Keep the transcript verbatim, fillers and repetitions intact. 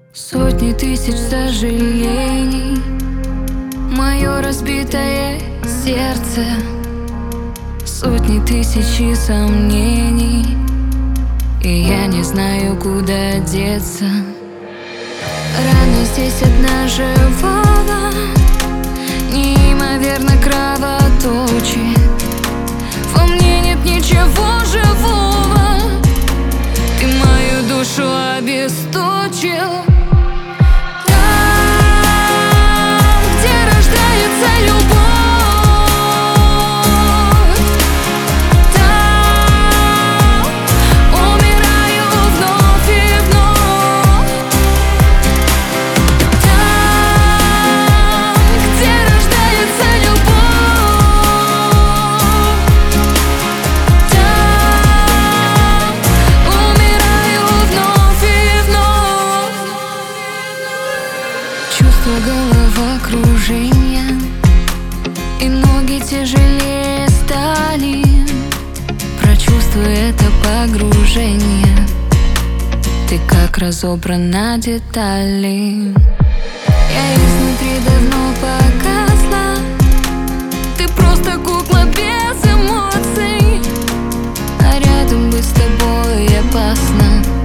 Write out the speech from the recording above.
Сотни тысяч сожалений, мое разбитое сердце, сотни тысяч сомнений, и я не знаю, куда деться. Рана здесь одна живого, неимоверно кровоточит. Во мне нет ничего живого, ты мою душу обесточил. Чувство головокружения, и ноги тяжелее стали. Прочувствуй это погружение, ты как разобран на детали. Я изнутри давно погасла, ты просто кукла без эмоций, а рядом быть с тобой опасно.